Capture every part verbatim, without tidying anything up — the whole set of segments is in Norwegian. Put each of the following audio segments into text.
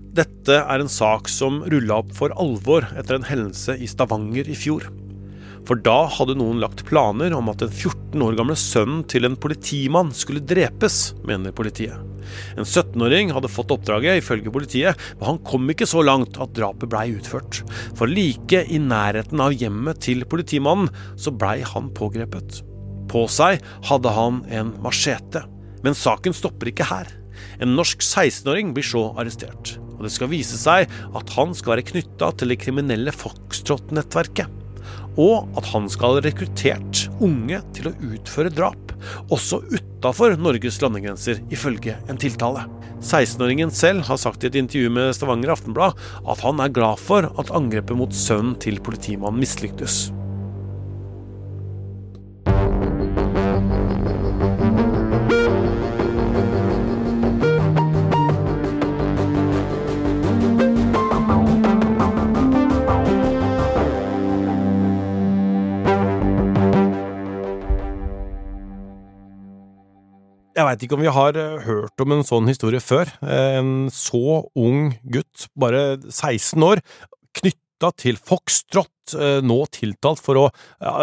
Dette er en sak som rullet opp for alvor etter en hendelse i Stavanger i fjor. For da hadde noen lagt planer om at den fjorten år gamle sønnen til en politimann skulle drepes, mener politiet. En syttenåring hadde fått oppdraget ifølge politiet, men han kom ikke så langt at drapet ble utført. For like i nærheten av hjemmet til politimannen så ble han pågrepet. På seg hadde han en machete. Men saken stopper ikke her. En norsk sekstenåring blir så arrestert. Og det skal vise seg at han skal være knyttet til det kriminelle Foxtrot-nettverket. Og at han skal ha rekruttert unge til å utføre drap, også utenfor Norges landegrenser ifølge en tiltale. sekstenåringen selv har sagt i et intervju med Stavanger Aftenblad at han er glad for at angrepet mot sønnen til politimannen mislyktes. Jeg vet ikke om vi har hørt om en sånn historie før. En så ung gutt, bare seksten år, knyttet til Foxtrot, nå tiltalt for å ha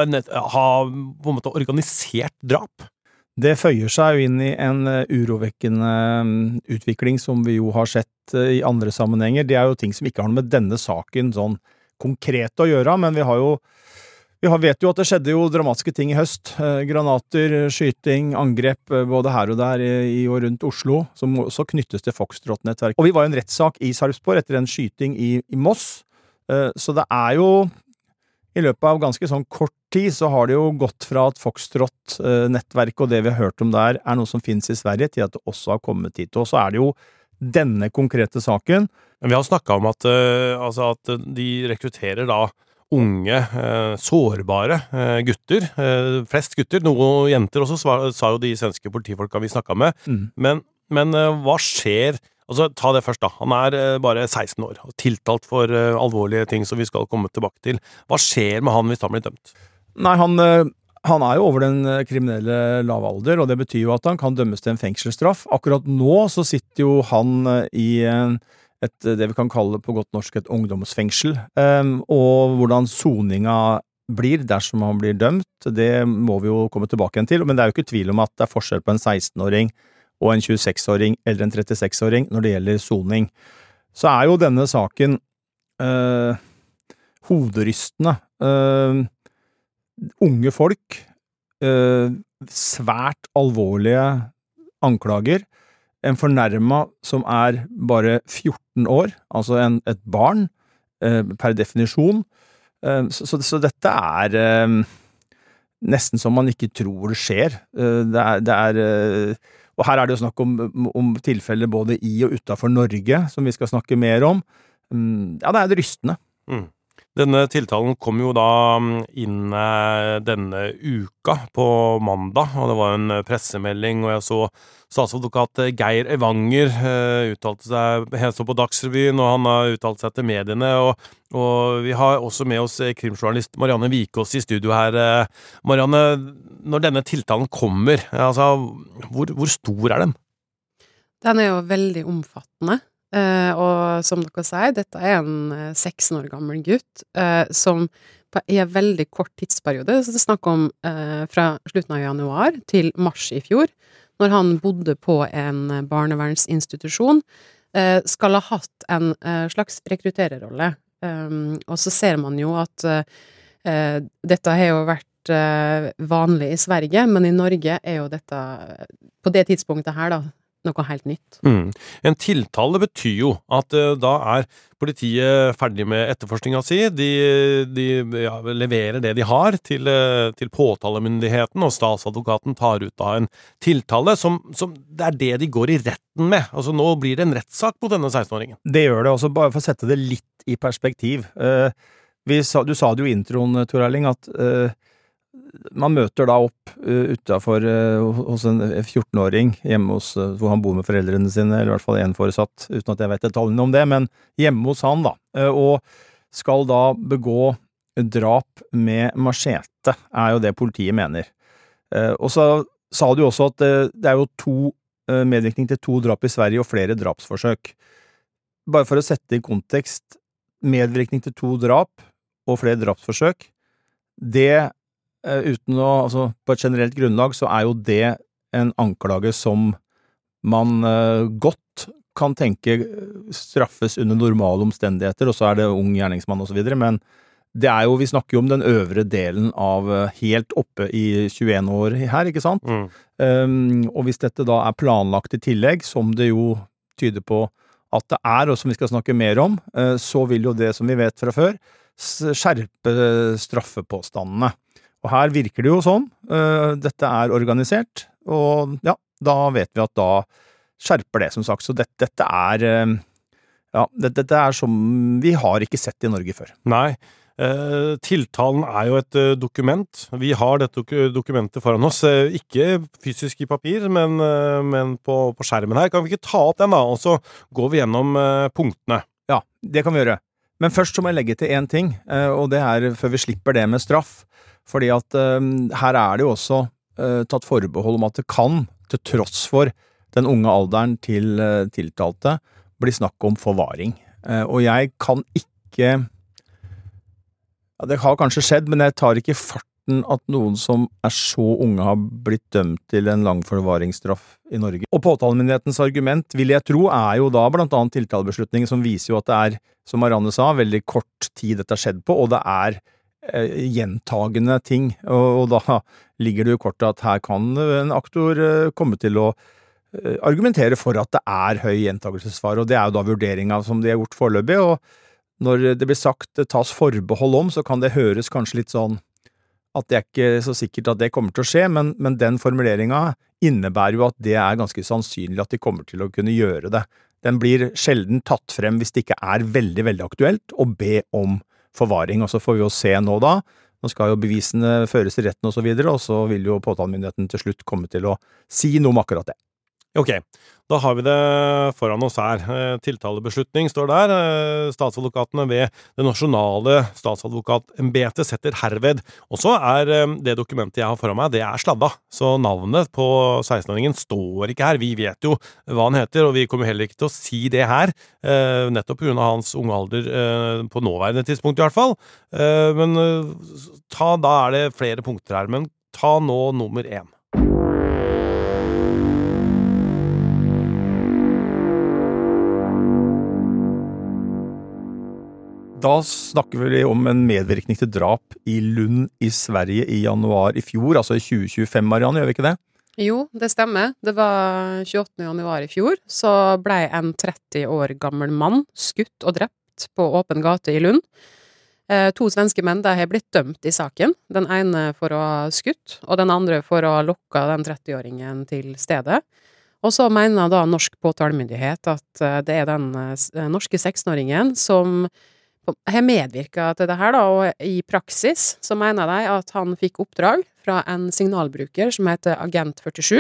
på en måte organisert drap. Det føyer seg jo inn i en urovekkende utvikling som vi jo har sett i andre sammenhenger. Det er jo ting som ikke har noe med denne saken sånn konkret å gjøre, men vi har jo Vi vet jo at det skjedde jo dramatiske ting i høst. Eh, granater, skyting, angrep både her og der i og rundt Oslo, som også knyttes til Foxtrot-nettverk. Og vi var jo en rettssak i Sarpsborg etter en skyting i, i Moss. Eh, så det er jo, i løpet av ganske sånn kort tid, så har det jo gått fra at Foxtrot-nettverk og det vi har hørt om der er noe som finnes i Sverige, til at det også har kommet hit. Og så er det jo denne konkrete saken. Men vi har snakket om at, uh, altså at de rekrutterer da unge, eh, sårbare eh, gutter, eh, flest gutter, noen jenter også, svar, sa jo de svenske politifolka vi snakket med, mm. men, men eh, hva skjer, altså ta det først da, han er eh, bare seksten år, tiltalt for eh, alvorlige ting som vi skal komme tilbake til. Hva skjer med han hvis han blir dømt? Nei, han, eh, han er jo over den kriminelle lavalder, og det betyr jo at han kan dømmes til en fengselsstraff. Akkurat nå så sitter jo han eh, i en et, det vi kan kalle på godt norsk et ungdomsfengsel, um, og hvordan soninga blir dersom han blir dømt, det må vi jo komme tilbake igjen til, men det er jo ikke tvil om at det er forskjell på en sekstenåring og en tjueseksåring eller en trettiseks-åring når det gjelder soning. Så er jo denne saken uh, hoderystende. Uh, unge folk, uh, svært alvorlige anklager, en fornærmet som er bare fjorten år, altså en, et barn, eh, per definisjon. Eh, så, så, så dette er eh, nesten som man ikke tror det skjer. Eh, det er, det er, eh, og her er det jo snakk om, om tilfeller både i og utenfor Norge, som vi skal snakke mer om. Mm, ja, det er det rystende. Mm. Denne tiltalen kom jo da inn denne uka på mandag, og det var en pressemelding, og jeg så statsadvokat Geir Evanger uh, uttalte seg, jeg så på Dagsrevyen, og han har uttalt seg til mediene, og, og vi har også med oss krimjournalist Marianne Vikås i studio her. Marianne, når denne tiltalen kommer, altså, hvor, hvor stor er den? Den er jo veldig omfattende. Uh, og som dere sier, dette er en uh, seksten år gammel gutt uh, som på, i en veldig kort tidsperiode, så det er snakk om uh, fra slutten av januar til mars i fjor, når han bodde på en barnevernsinstitusjon, uh, skal ha hatt en uh, slags rekruttererrolle. Um, og så ser man jo at uh, uh, dette har jo vært uh, vanlig i Sverige, men i Norge er jo dette, på det tidspunktet her da, noe helt nytt. Mm. En tiltale betyr jo at uh, da er politiet ferdig med etterforskninga si, de, de ja, leverer det de har til, uh, til påtalemyndigheten, og statsadvokaten tar ut da en tiltale som, som det er det de går i retten med. Altså nå blir det en rettssak på denne sekstenåringen. Det gjør det også, bare for å sette det litt i perspektiv. Uh, vi sa, du sa det jo i introen, Tor Erling, at uh, man møter da opp uh, utenfor uh, hos en fjorten-åring hjemme hos, uh, hvor han bor med foreldrene sine, eller i hvert fall en foresatt, uten at jeg vet detaljene om det, men hjemme hos han da, uh, og skal da begå drap med machete, er jo det politiet mener. Uh, og så sa du også at uh, det er jo to uh, medvirkning til to drap i Sverige og flere drapsforsøk. bare for å sette i kontekst, medvirkning til to drap og flere drapsforsøk, det, uten å, altså på et generelt grunnlag, så er jo det en anklage som man godt kan tenke straffes under normale omstendigheter, og så er det ung gjerningsmann og så videre, men det er jo, vi snakker jo om den øvre delen av helt oppe i tjueen år her, ikke sant? Mm. Um, og hvis dette da er planlagt i tillegg, som det jo tyder på at det er, og som vi skal snakke mer om, uh, så vil jo det som vi vet fra før, skjerpe straffepåstandene. Og her virker det jo sånn, uh, dette er organisert, og ja, da vet vi at da skjerper det, som sagt. Så dette, dette er ja, dette, dette er som vi har ikke sett i Norge før. Nei, eh, tiltalen er jo et eh, dokument. Vi har dette dok- dokumentet foran oss, eh, ikke fysisk i papir, men, eh, men på, på skjermen her. Kan vi ikke ta opp den da, og så går vi gjennom eh, punktene? Ja, det kan vi gjøre. Men først så må jeg legge til en ting, eh, og det er før vi slipper det med straff. Fordi at eh, her er det jo også eh, tatt forbehold om at det kan, til tross for den unge alderen til uh, tiltalte blir snakk om forvaring. Uh, og jeg kan ikke ja, det har kanskje skjedd, men jeg tar ikke farten at noen som er så unge har blitt dømt til en lang forvaringsstraff i Norge. Og påtalemyndighetens argument, vil jeg tro, er jo da blant annet tiltalebeslutningen som viser jo at det er, som Marianne sa, veldig kort tid dette har skjedd på, og det er uh, gjentagende ting. Og, og da ligger det jo kort at her kan en aktor uh, komme til å argumentere for at det er høy gjentagelsesfare, og det er jo da vurderingen som de har gjort foreløpig, og når det blir sagt det tas forbehold om, så kan det høres kanskje litt sånn at det er ikke så sikkert at det kommer til å skje, men, men den formuleringen innebærer jo at det er ganske sannsynlig at de kommer til å kunne gjøre det. Den blir sjelden tatt frem hvis det ikke er veldig, veldig aktuelt å be om forvaring, og så får vi jo se nå da. Nå skal jo bevisene føres i retten og så videre, og så vil jo påtalemyndigheten til slutt komme til å si noe om akkurat det. Ok, da har vi det foran oss her. Tiltalebeslutning står der. Statsadvokatene ved det nasjonale statsadvokatembetet setter herved. Og så er det dokumentet jeg har foran meg, det er sladda. Så navnet på seksten-åringen står ikke her. Vi vet jo hva han heter, og vi kommer heller ikke til å si det her, nettopp på grunn av hans unge alder på nåværende tidspunkt i hvert fall. Men ta, da er det flere punkter her, men ta nå nummer én. Da snakker vi om en medvirkning til drap i Lund i Sverige i januar i fjor, altså i tjue tjuefem, Marianne, gjør vi ikke det? Jo, det stemmer. Det var tjueåttende januar i fjor, så ble en tretti år gammel mann skutt og drept på åpen gate i Lund. Eh, to svenske menn der har blitt dømt i saken. Den ene for å ha skutt, og den andre for å ha lokket den tretti-åringen til stedet. Og så mener da norsk påtalemyndighet at det er den norske seksten-åringen som har medvirket til det her da, og i praksis så mener de at han fikk oppdrag fra en signalbruker som heter Agent førtisju.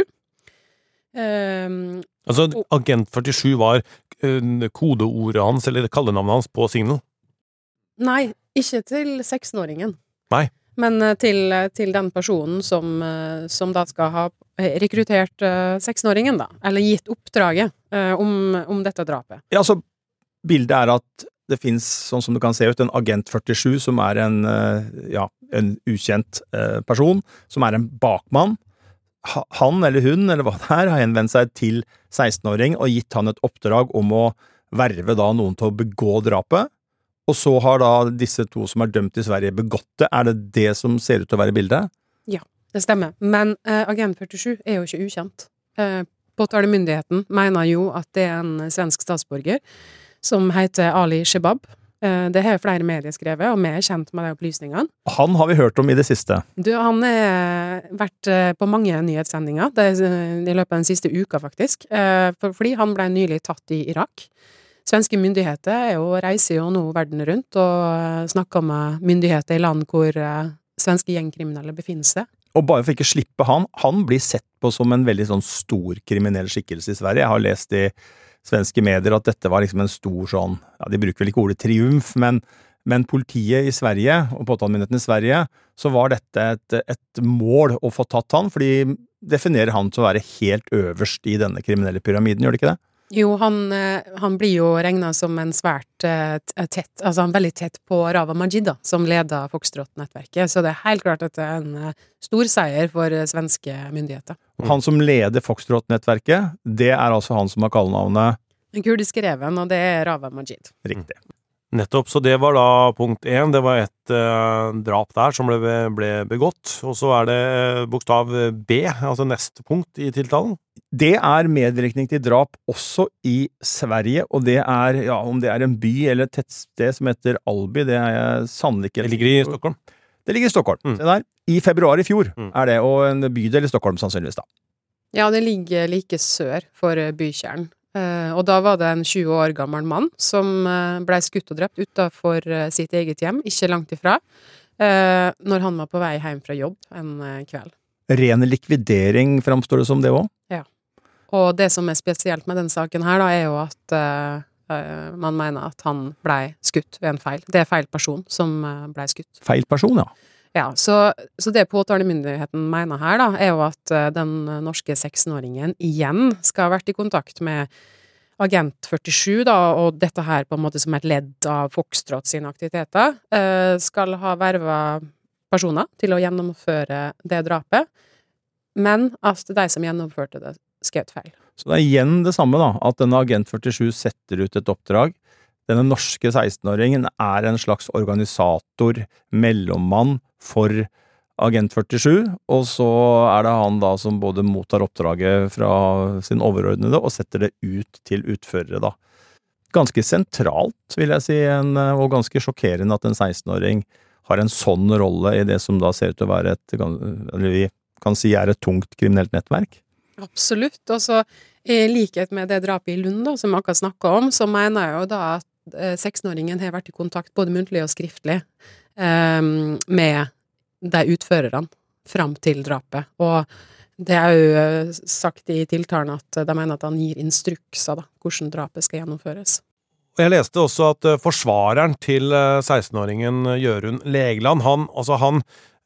Um, altså, Agent førtisju var uh, kodeordet hans, eller kallenavnet hans på Signal? Nei, ikke til seksten-åringen. Nei. Men til, til den personen som, som da skal ha rekruttert uh, seksten-åringen da, eller gitt oppdraget uh, om, om dette drapet. Ja, altså, bildet er at det finnes, sånn som du kan se ut, en Agent førtisju som er en, ja, en ukjent eh, person, som er en bakmann. Ha, han eller hun, eller hva det er, har henvendt seg til seksten-åring og gitt han et oppdrag om å verve da noen til å begå drapet. Og så har da disse to som er dømt i Sverige begått det. Er det det som ser ut til å være bildet? Ja, det stemmer. Men eh, Agent førtisju er jo ikke ukjent. Eh, Påtalemyndigheten mener jo at det er en svensk statsborger som heter Ali Shebab. Det har flere medier skrevet, og vi er kjent med de opplysningene. Han har vi hørt om i det siste. Du, han har vært på mange nyhetssendinger, det er i løpet av den siste uka faktisk, fordi han ble nylig tatt i Irak. Svenske myndigheter er jo, reiser jo nå verden rundt og snakker med myndigheter i land hvor svenske gjengkriminelle befinner seg. Og bare for ikke slippe han, han blir sett på som en veldig sånn stor kriminell skikkelse i Sverige. Jeg har lest i svenske medier at dette var liksom en stor sånn, ja, de bruker vel ikke ordet triumf, men, men politiet i Sverige, og påtalemyndigheten i Sverige, så var dette et, et mål å få tatt han, fordi de definerer han til å være helt øverst i denne kriminelle pyramiden, gjør det ikke det? Jo, han, han blir jo regnet som en svært tett, altså han er veldig tett på Rawa Majid, da, som leder Foxtrot-nettverket, så det er helt klart at det er en stor seier for svenske myndigheter. Han som leder Foxtrot-nettverket, det er altså han som har kallenavnet Den kurdiske reven, og det er Rawa Majid. Riktig. Nettopp, så det var da punkt én, det var et uh, drap der som ble, ble begått, og så er det bokstav B, altså neste punkt i tiltalen. Det er medvirkning til drap også i Sverige, og det er, ja, om det er en by eller et tettsted som heter Alby, det er jeg sannelig ikke. Det ligger i Stockholm. Det ligger i Stockholm, mm. Se der. I februar i fjor mm. er det, og en bydel i Stockholm sannsynligvis da. Ja, det ligger like sør for bykjernen. Uh, og da var det en tjue år gammel mann som uh, ble skutt og drept utenfor uh, sitt eget hjem, ikke langt ifra, uh, når han var på vei hjem fra jobb en uh, kveld. Ren likvidering fremstår det som det også? Ja. Og det som er spesielt med den saken her da, er jo at uh, uh, man mener at han ble skutt ved en feil. Det er feil person som uh, ble skutt. Feil person, ja. Ja, så, så det påtalemyndigheten mener her da, er jo at uh, den norske sekstenåringen igjen skal ha vært i kontakt med Agent førtisju da, og dette her på en måte som et ledd av Foxtrot sine aktiviteter, uh, skal ha vervet personer til å gjennomføre det drapet, men at de som gjennomførte det skjøt feil. Så det er igjen det samme da, at denne Agent førtisju setter ut et oppdrag. Denne norske sekstenåringen er en slags organisator, mellommann for Agent førtisju, og så er det han da som både mottar oppdraget fra sin overordnede og setter det ut til utførere da. Ganske sentralt, vil jeg si, en, og ganske sjokkerende at en sekstenåring har en sånn rolle i det som da ser ut til å være et, eller vi kan si er et tungt kriminelt nettverk. Absolutt, og så i likhet med det drapet i Lund da, som jeg akkurat snakket om, så mener jeg jo da at sekstenåringen har vært i kontakt både muntlig og skriftlig um, med de utførerne fram til drapet, og det er jo sagt i tiltalen at de mener at han gir instrukser da, hvordan drapet skal gjennomføres. Jeg leste også at forsvareren til sekstenåringen Jørund Legeland, han, altså han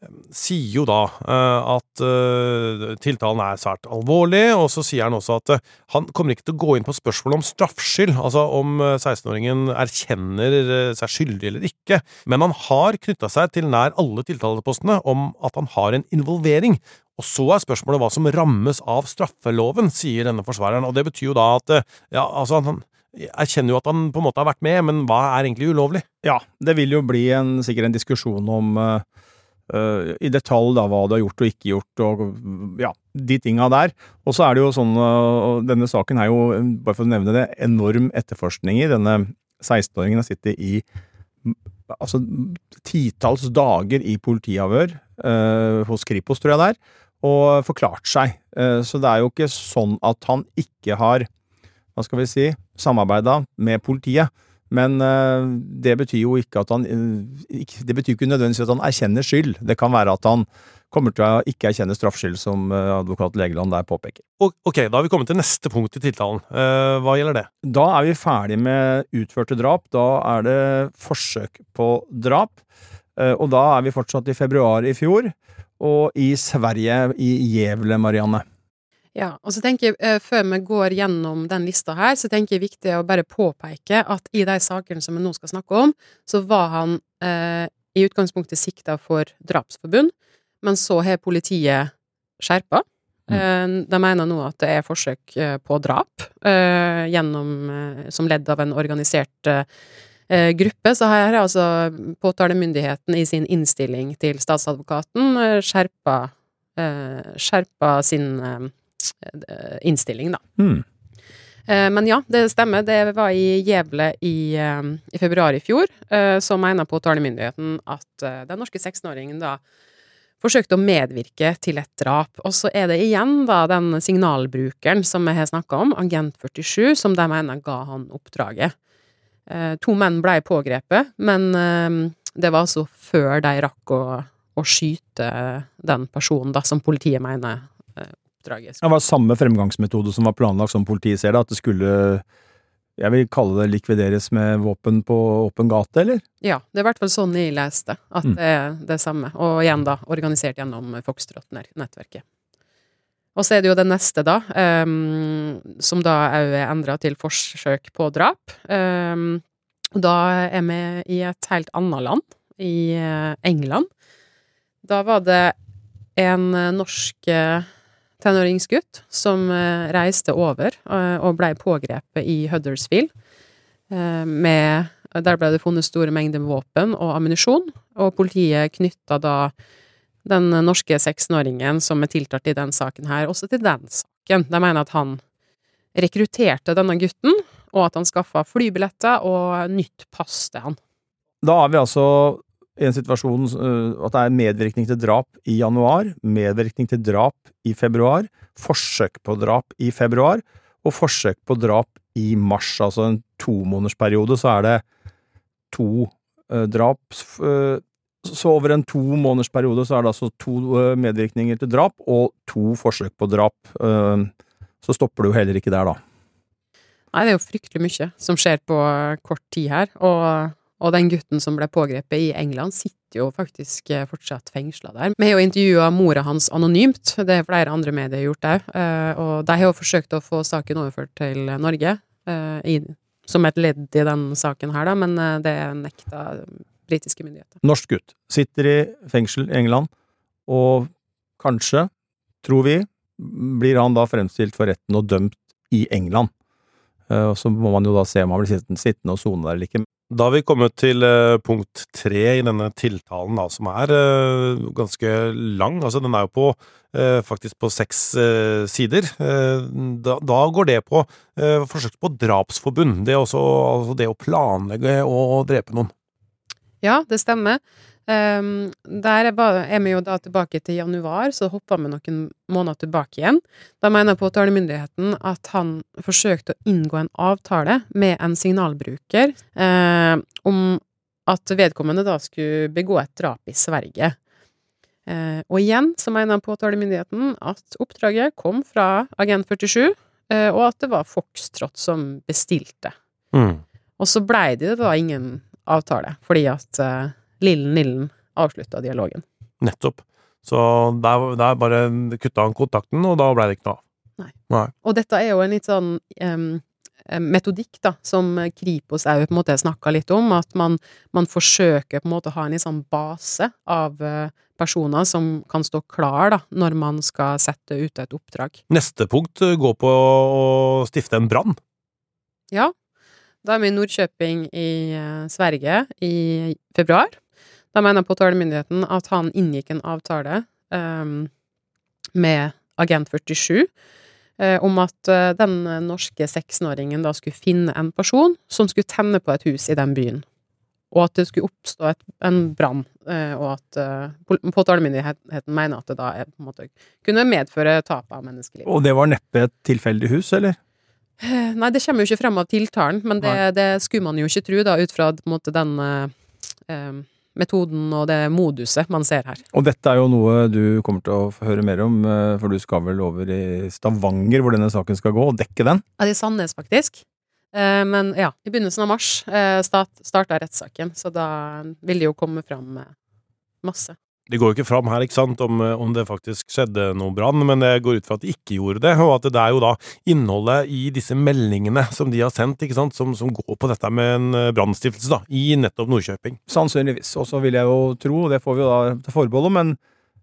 sier jo da uh, at uh, tiltalen er svært alvorlig, og så sier han også at uh, han kommer ikke til å gå inn på spørsmål om straffskyld, altså om uh, sekstenåringen erkjenner uh, seg skyldig eller ikke, men han har knyttet seg til nær alle tiltalepostene om at han har en involvering, og så er spørsmålet hva som rammes av straffeloven, sier denne forsvareren, og det betyr jo da at uh, ja, altså han erkjenner jo at han på en måte har vært med, men hva er egentlig ulovlig? Ja, det vil jo bli en, sikkert en diskusjon om uh Uh, i detalj da, hva du har gjort og ikke gjort, og ja, de tinga der. Og så er det jo sånn, uh, denne saken er jo, bare for å nevne det, enorm etterforskning i. Denne sekstenåringen har sittet i altså, titalls dager i politiavhør uh, hos Kripos, tror jeg det er, og forklart seg. Uh, så det er jo ikke sånn at han ikke har, hva skal vi si, samarbeidet med politiet. Men uh, det betyr jo ikke at han uh, ikke, det betyr ikke nødvendigvis at han erkjenner skyld. Det kan være at han kommer til å ikke erkjenne straffskyld, som uh, advokat Legeland der påpeker. Ok, da har vi kommet til neste punkt i tiltalen. Uh, hva gjelder det? Da er vi ferdig med utførte drap. Da er det forsøk på drap. Uh, og da er vi fortsatt i februar i fjor, og i Sverige, i Gävle, Marianne. Ja, og så tenker jeg, eh, før vi går gjennom den lista her, så tenker jeg viktig å bare påpeke at i de sakene som vi nå skal snakke om, så var han eh, i utgangspunktet siktet for drapsforbund, men så har politiet skjerpet. Mm. Eh, de mener nå at det er forsøk eh, på drap, eh, gjennom, eh, som ledd av en organisert eh, gruppe, så her er altså påtalemyndigheten i sin innstilling til statsadvokaten eh, skjerpet, eh, skjerpet sin eh, innstilling da. Mm. Men ja, det stemmer. Det var i Gävle i, i februar i fjor, så mener påtalemyndigheten at den norske sekstenåringen da forsøkte å medvirke til et drap. Og så er det igjen da den signalbrukeren som jeg har snakket om, Agent førtisju, som de mener ga han oppdraget. To menn ble pågrepet, men det var altså før de rakk å, å skyte den personen da, som politiet mener oppdraget. Det var samme fremgangsmetode som var planlagt som politiet ser det, at det skulle, jeg vil kalle det likvideres med våpen på åpen gate, eller? Ja, det er i hvert fall sånn jeg leste, at mm. det er det samme. Og igjen da, organisert gjennom Foxtrot-nettverket. Og så er det jo det neste da, um, som da er endret til forsøk på drap. Um, og da er vi i et helt annet land, i uh, England. Da var det en uh, norsk uh, tenåringsgutt som uh, reiste over uh, og ble pågrepet i Huddersfield. Uh, med, der ble det funnet store mengder våpen og ammunisjon, og politiet knyttet da den norske seksåringen som er tiltalt i den saken her, også til den saken. De mener at han rekrutterte denne gutten, og at han skaffet flybilletter og nytt pass til han. Da er vi altså i en situasjon uh, at det er medvirkning til drap i januar, medvirkning til drap i februar, forsøk på drap i februar, og forsøk på drap i mars, altså en to månedersperiode, så er det to uh, drap, uh, så over en to månedersperiode så er det altså to uh, medvirkninger til drap, og to forsøk på drap, uh, så stopper du jo heller ikke der da. Nei, det er jo fryktelig mye som skjer på kort tid her, og, og den gutten som ble pågrepet i England sitter jo faktisk fortsatt fengslet der. Vi har jo intervjuet mora hans anonymt, det er flere andre medier gjort der, og de har jo forsøkt å få saken overført til Norge, i, som et ledd i den saken her da, men det er nekta britiske myndigheter. Norsk gutt sitter i fengsel i England, og kanskje, tror vi, blir han da fremstilt for retten og dømt i England. Og så må man jo da se om han blir sittende, sittende og sone der eller ikke. Da har vi kommet til uh, punkt tre i denne tiltalen da, som er uh, ganske lang. Altså den er jo på, uh, faktisk på seks uh, sider. Uh, da, da går det på uh, forsøk på drapsforbund. Det er også altså det å planlegge og drepe noen. Ja, det stemmer. Um, der er, bare, er vi jo da tilbake til januar, så hopper vi noen måneder tilbake igjen. Da mener påtalemyndigheten at han forsøkte å inngå en avtale med en signalbruker eh, om at vedkommende da skulle begå et drap i Sverige. Eh, og igjen så mener påtalemyndigheten at oppdraget kom fra Agent førtisju, eh, og at det var Foxtrot som bestilte. Mm. Og så ble det da ingen avtale, fordi at uh, Lillen Nillen avsluttet dialogen. Nettopp. Så der, der bare kuttet han kontakten, og da ble det ikke noe av. Nei. Nei. Og dette er jo en litt sånn um, metodikk da, som Kripos er jo på en måte snakket litt om, at man, man forsøker på en måte å ha en litt sånn base av uh, personer som kan stå klar da, når man skal sette ut et oppdrag. Neste punkt går på å stifte en brann. Ja. Da er vi i Nordkjøping i uh, Sverige i februar. Da mener påtalemyndigheten at han inngikk en avtale um, med Agent førtisju uh, om at uh, den norske seksåringen da skulle finne en person som skulle tenne på et hus i den byen. Og at det skulle oppstå et, en brann, uh, og at uh, påtalemyndigheten mener at det da er, på en måte, kunne medføre tap av menneskeliv. Og det var neppe et tilfeldig hus, eller? Nei, det kommer jo ikke frem av tiltalen, men det, det skulle man jo ikke tro da, ut fra på en måte, den eh, metoden og det moduset man ser her. Og dette er jo noe du kommer til å få høre mer om, for du skal vel over i Stavanger, hvor denne saken skal gå, og dekke den? Ja, det er Sandnes faktisk. Eh, men ja, i begynnelsen av mars eh, start, startet rettssaken, så da vil det jo komme frem eh, masse. Det går jo ikke fram her, ikke sant, om, om det faktisk skjedde noe brann, men det går ut fra at de ikke gjorde det, og at det er jo da innholdet i disse meldingene som de har sendt, ikke sant, som, som går på dette med en brannstiftelse da, i nettopp Nordkjøping. Sannsynligvis, og så vil jeg jo tro, og det får vi jo da til forbehold om, men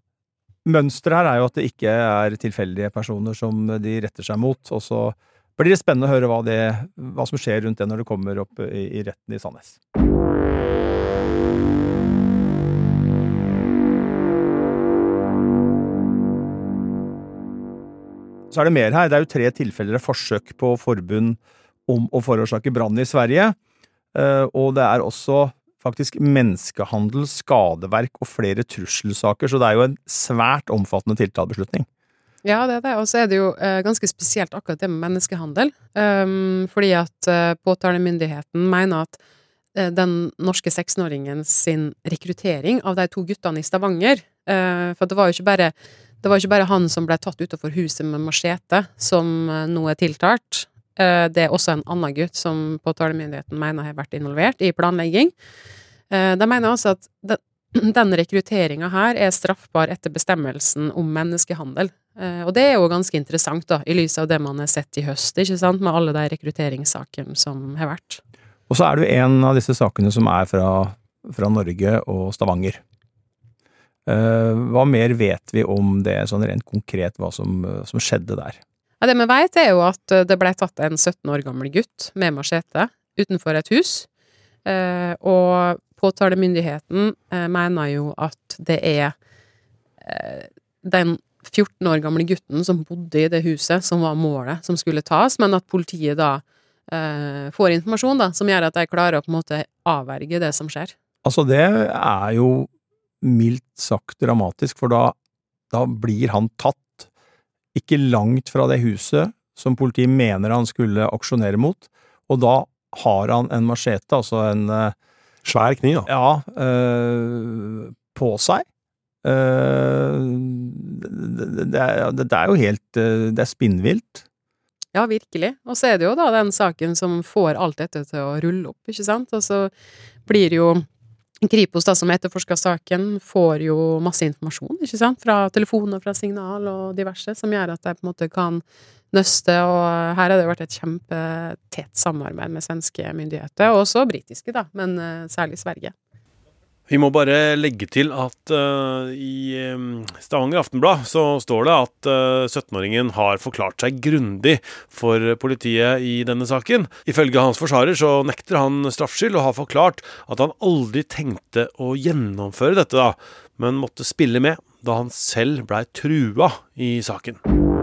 mønstret her er jo at det ikke er tilfeldige personer som de retter seg mot, og så blir det spennende å høre hva, det, hva som skjer rundt det når det kommer opp i, i retten i Sandnes. Så er det mer her. Det er jo tre tilfeller av forsøk på forbund om å forårsake brann i Sverige, og det er også faktisk menneskehandel, skadeverk og flere trusselsaker, så det er jo en svært omfattende tiltalebeslutning. Ja, det er det, og så er det jo uh, ganske spesielt akkurat det med menneskehandel, um, fordi at uh, påtalemyndigheten mener at uh, den norske seksåringen sin rekruttering av de to guttene i Stavanger, uh, for det var jo ikke bare Det var ikke bare han som ble tatt utenfor huset med machete, som nå er tiltalt. Det er også en annen gutt som påtalemyndigheten mener har vært involvert i planlegging. De mener også at den rekrutteringen her er straffbar etter bestemmelsen om menneskehandel. Eh, og det er jo ganske interessant da, i lys av det man har sett i høst, ikke sant, med alle de rekrutteringssakene som har vært. Og så er det jo en av disse sakene som er fra, fra Norge og Stavanger. Eh, hva mer vet vi om det, sånn rent konkret, hva som, som skjedde der? Ja, det vi vet er jo at det ble tatt en sytten år gammel gutt med machete utenfor et hus, eh, og påtalemyndigheten eh, mener jo at det er eh, den fjorten år gamle gutten som bodde i det huset som var målet som skulle tas, men at politiet da eh, får informasjon da, som gjør at de klarer å på en måte avverge det som skjer. Altså det er jo mildt sagt dramatisk, for da, da blir han tatt ikke langt fra det huset som politiet mener han skulle aksjonere mot, og da har han en machete, altså en svær kniv, da. Ja, øh, på seg. Øh, det, det, er, det er jo helt, det er spinnvilt. Ja, virkelig. Og så er det jo da den saken som får alt dette til å rulle opp, ikke sant? Og så blir jo Kripos da, som etterforsker saken, får jo masse informasjon, ikke sant? Fra telefoner, fra signal og diverse, som gjør at de på en måte kan nøste, og her har det vært et kjempetett samarbeid med svenske myndigheter, og også britiske da, men uh, særlig Sverige. Vi må bare legge til at uh, i um, Stavanger Aftenblad så står det at uh, sytten-åringen har forklart seg grundig for politiet i denne saken. Ifølge hans forsvarer så nekter han straffskyld og har forklart at han aldri tenkte å gjennomføre dette da, men måtte spille med da han selv ble trua i saken.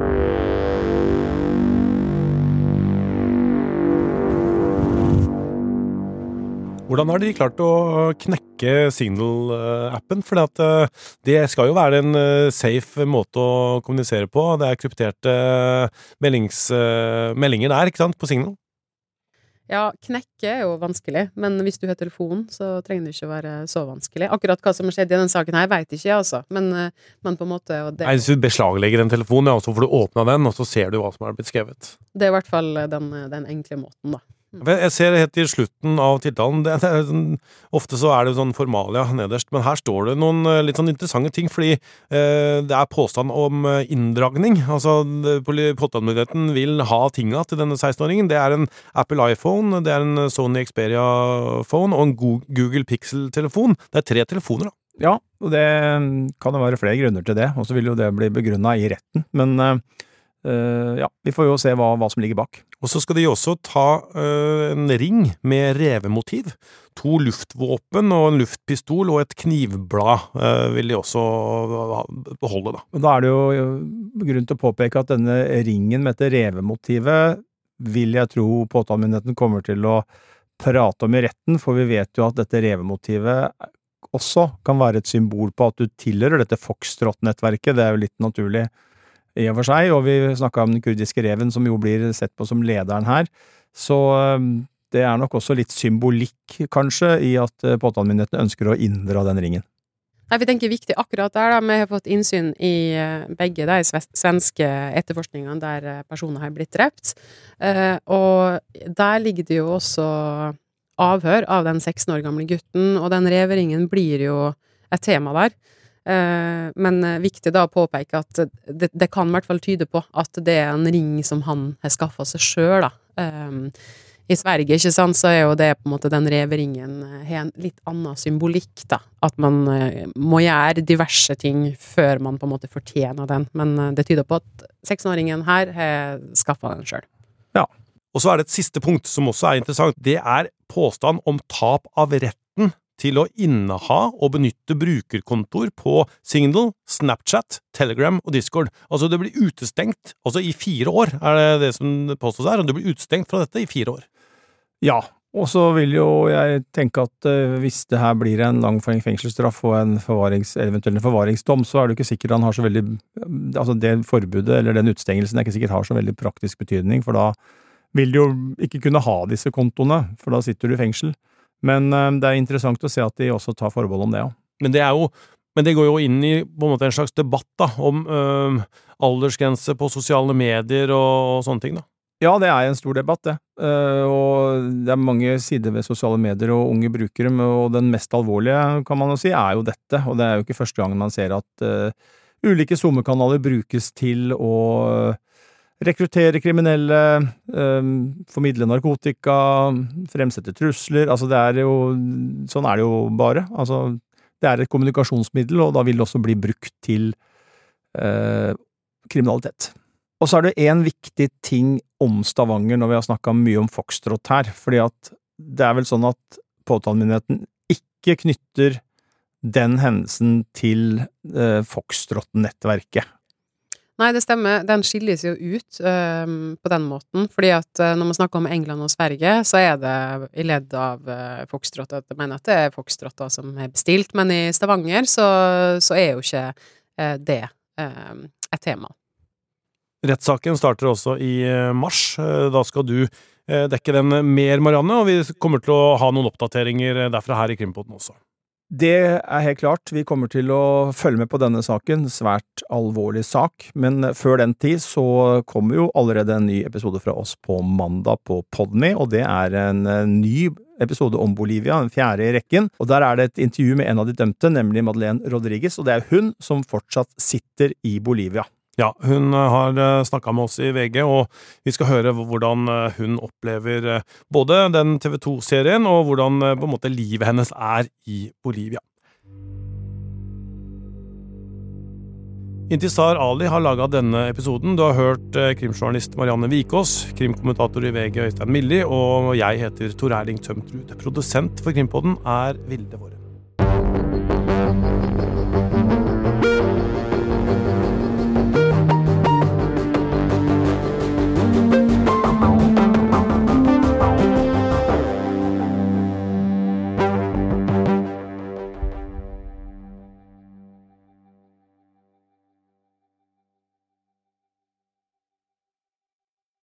Hvordan har de klart å knekke Signal-appen? For det skal jo være en safe måte å kommunisere på. Det er krypterte meldings, meldinger der, ikke sant, på Signal? Ja, knekke er jo vanskelig, men hvis du har telefon, så trenger det ikke være så vanskelig. Akkurat hva som har skjedd i den saken her, vet ikke jeg altså, men, men på en måte... Det... Nei, hvis du beslaglegger en telefon, ja, så får du åpne den, og så ser du hva som er blitt skrevet. Det er i hvert fall den, den enkle måten da. Jeg ser helt til slutten av tiltalen, det er sånn, ofte så er det sånn formalia nederst, men her står det noen litt sånn interessante ting, fordi eh, det er påstand om inndragning. Altså, påtalemyndigheten vil ha tinga til denne seksten-åringen. Det er en Apple iPhone, det er en Sony Xperia phone og en Google Pixel-telefon. Det er tre telefoner da. Ja, og det kan jo være flere grunner til det, og så vil jo det bli begrunnet i retten, men uh, ja, vi får jo se hva, hva som ligger bak. Og så skal de også ta uh, en ring med revemotiv, to luftvåpen og en luftpistol og et knivblad uh, vil de også beholde da. Og da er det jo grunn til å påpeke at denne ringen med dette revemotivet vil jeg tro påtalemyndigheten kommer til å prate om i retten, for vi vet jo at dette revemotivet også kan være et symbol på at du tilhører dette Foxtrot-nettverket. Det er jo litt naturlig i og for seg, og vi snakket om den kurdiske reven som jo blir sett på som lederen her, så det er nok også litt symbolikk kanskje i at påtalemyndigheten ønsker å inndra den ringen. Nei, vi tenker viktig akkurat der da, vi har fått innsyn i begge de svenske etterforskningene der personer har blitt drept, og der ligger det jo også avhør av den seksten år gamle gutten, og den reveringen blir jo et tema der. Men viktig da å påpeke at det, det kan i hvert fall tyde på at det er en ring som han har skaffet seg selv da. I Sverige, ikke sant, så er jo det på en måte den reveringen har en litt annen symbolikk da, at man må gjøre diverse ting før man på en måte fortjener den, men det tyder på at seksten-åringen her har skaffet den selv. Ja, og så er det et siste punkt som også er interessant, det er påstand om tap av retten til å inneha og benytte brukerkontor på Signal, Snapchat, Telegram og Discord. Altså det blir utestengt, altså i fire år er det det som påstås her, og det blir utestengt fra dette i fire år. Ja, og så vil jo jeg tenke at uh, hvis det her blir en lang fengselsstraff og en forvarings, eventuelt en forvaringsdom, så er det ikke sikkert han har så veldig, altså det forbudet eller den utstengelsen er ikke sikkert har så veldig praktisk betydning, for da vil du jo ikke kunne ha disse kontoene, for da sitter du i fengsel. Men uh, det er interessant å se at de også tar forbehold om det, ja. Men det er jo, men det går jo inn i på en måte en slags debatt da, om øh, aldersgrense på sosiale medier og, og sånne ting da. Ja, det er en stor debatt, det. Uh, og det er mange sider ved sosiale medier og unge brukere, og den mest alvorlige, kan man jo si, er jo dette. Og det er jo ikke første gang man ser at uh, ulike SoMe-kanaler brukes til å rekruttere kriminelle, eh, formidle narkotika, fremsette trusler, altså det er jo, sånn er det jo bare, altså det er et kommunikasjonsmiddel, og da vil det også bli brukt til eh, kriminalitet. Og så er det en viktig ting om Stavanger når vi har snakket mye om Foxtrot her, fordi at det er vel sånn at påtalemyndigheten ikke knytter den hendelsen til eh, Foxtrot-nettverket. Nei, det stemmer. Den skilles jo ut um, på den måten, fordi at uh, når man snakker om England og Sverige, så er det i ledd av uh, Foxtrot, at jeg mener at det er Foxtrot da, som er bestilt, men i Stavanger så, så er jo ikke uh, det uh, et tema. Rettssaken starter også i mars. Da skal du uh, dekke den mer, Marianne, og vi kommer til å ha noen oppdateringer derfra her i Krimpodden også. Det er helt klart. Vi kommer til å følge med på denne saken, svært alvorlig sak, men før den tid så kommer jo allerede en ny episode fra oss på mandag på Podme, og det er en ny episode om Bolivia, den fjerde i rekken, og der er det et intervju med en av de dømte, nemlig Madeleine Rodriguez, og det er hun som fortsatt sitter i Bolivia. Ja, hun har snakket med oss i V G, og vi skal høre hvordan hun opplever både den T V to-serien, og hvordan på en måte livet hennes er i Bolivia. Intisar Ali har laget denne episoden. Du har hørt krimjournalist Marianne Vikås, krimkommentator i V G Øystein Milli, og jeg heter Tor Erling Tømtrud. Produsent for Krimpodden er Vilde Våre.